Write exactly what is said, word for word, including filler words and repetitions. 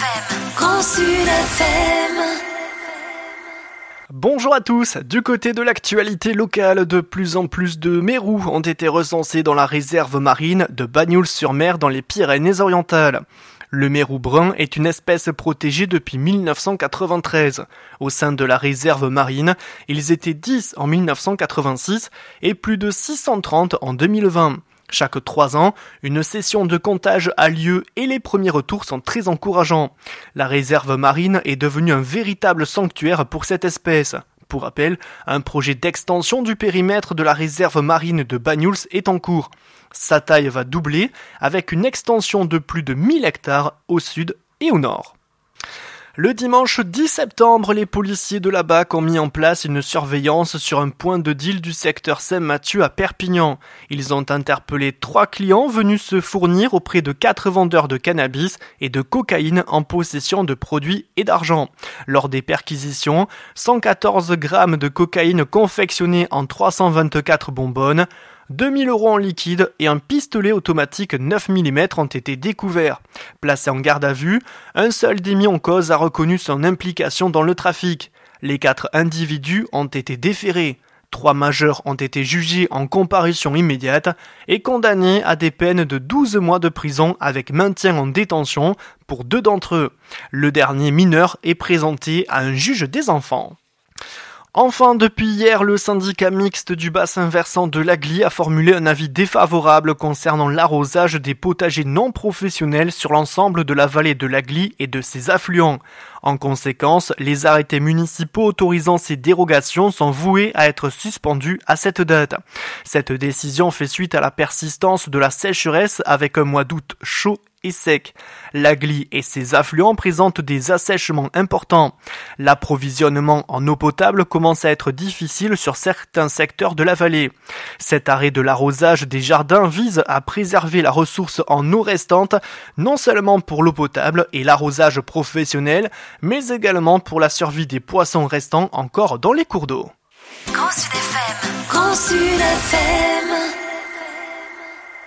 F M. Grand Sud F M. Bonjour à tous, du côté de l'actualité locale, de plus en plus de mérous ont été recensés dans la réserve marine de Bagnols-sur-Mer dans les Pyrénées-Orientales. Le mérou brun est une espèce protégée depuis mille neuf cent quatre-vingt-treize. Au sein de la réserve marine, ils étaient dix en mille neuf cent quatre-vingt-six et plus de six cent trente en deux mille vingt. Chaque trois ans, une session de comptage a lieu et les premiers retours sont très encourageants. La réserve marine est devenue un véritable sanctuaire pour cette espèce. Pour rappel, un projet d'extension du périmètre de la réserve marine de Bagnols est en cours. Sa taille va doubler avec une extension de plus de mille hectares au sud et au nord. Le dimanche dix septembre, les policiers de la B A C ont mis en place une surveillance sur un point de deal du secteur Saint-Mathieu à Perpignan. Ils ont interpellé trois clients venus se fournir auprès de quatre vendeurs de cannabis et de cocaïne en possession de produits et d'argent. Lors des perquisitions, cent quatorze grammes de cocaïne confectionnée en trois cent vingt-quatre bonbonnes, deux mille euros en liquide et un pistolet automatique neuf millimètres ont été découverts. Placé en garde à vue, un seul des mis en cause a reconnu son implication dans le trafic. Les quatre individus ont été déférés. Trois majeurs ont été jugés en comparution immédiate et condamnés à des peines de douze mois de prison avec maintien en détention pour deux d'entre eux. Le dernier mineur est présenté à un juge des enfants. Enfin, depuis hier, le syndicat mixte du bassin versant de l'Agly a formulé un avis défavorable concernant l'arrosage des potagers non professionnels sur l'ensemble de la vallée de l'Agly et de ses affluents. En conséquence, les arrêtés municipaux autorisant ces dérogations sont voués à être suspendus à cette date. Cette décision fait suite à la persistance de la sécheresse avec un mois d'août chaud et sec. L'Agly et ses affluents présentent des assèchements importants. L'approvisionnement en eau potable commence à être difficile sur certains secteurs de la vallée. Cet arrêt de l'arrosage des jardins vise à préserver la ressource en eau restante, non seulement pour l'eau potable et l'arrosage professionnel, mais également pour la survie des poissons restants encore dans les cours d'eau. Grand Sud F M. Grand Sud F M.